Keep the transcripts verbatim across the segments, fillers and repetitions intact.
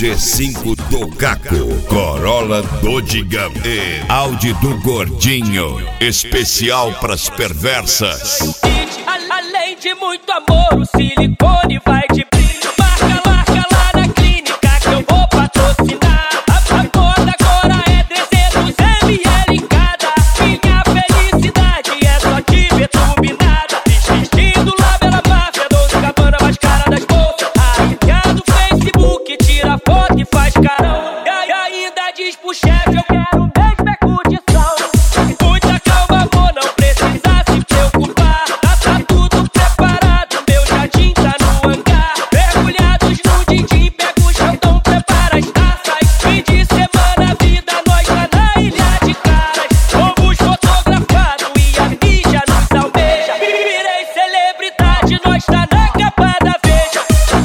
G cinco do Caco, Corolla do Digão e Audi do Gordinho, especial pras perversas. Além de muito amor, o silicone vai de brinde. Marca, marca lá na clínica que eu vou patrocinar. A, a moda agora é trezentos mililitros em cada. Minha felicidade é só te ver turbinada. Vestindo lá pela máfia, doze cabana mais cara das bolsas. Arrepiado do Facebook, tira foto e faz carão. E ainda diz pro chefe, eu quero mesmo é condição. Muita calma, amor, não precisa se preocupar. Tá, tá tudo preparado, meu jardim tá no hangar. Mergulhados no din-din, pega o chantão, prepara as taças. Fim de semana, vida, nós tá na ilha de caras. Fomos fotografados e a mídia nos almeja. Virei celebridade, nós tá na capa da Veja.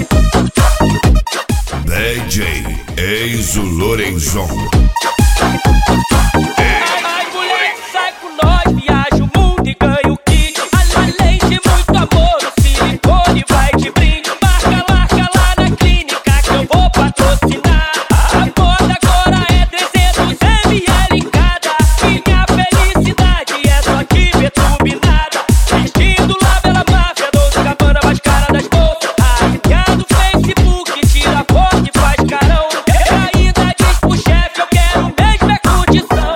D J Enzo Lorenzon. As mulheres saem com nós, viaja o mundo e ganha o kit. Além de muito amor, o silicone vai de brinde. Marca, marca lá na clínica que eu vou patrocinar. A moda agora é trezentos mililitros em cada. Minha felicidade é só te ver turbinada. Vestindo lá pela máfia, doze cabana mais cara das bolsas. Arrepiado do Facebook, tira foto e faz carão. E ainda diz pro chefe, eu quero mesmo é condição.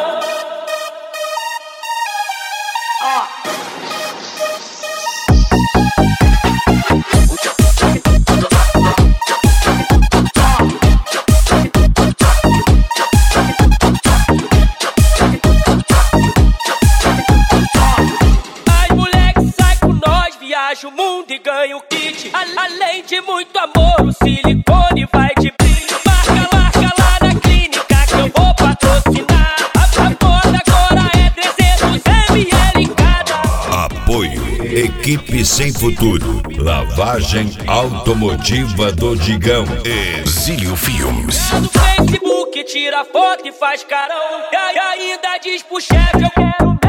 As moleques saem com nós, viaja o mundo e ganha o kit. Além de muito amor, o silicone vai de brinde. Marca, marca lá na clínica que eu vou patrocinar. A, a moda agora é trezentos mililitros em cada. Apoio Equipe Sem Futuro, lavagem automotiva do Digão e Zílio Filmes. No Facebook, tira foto e faz carão. E ainda diz pro chefe, eu quero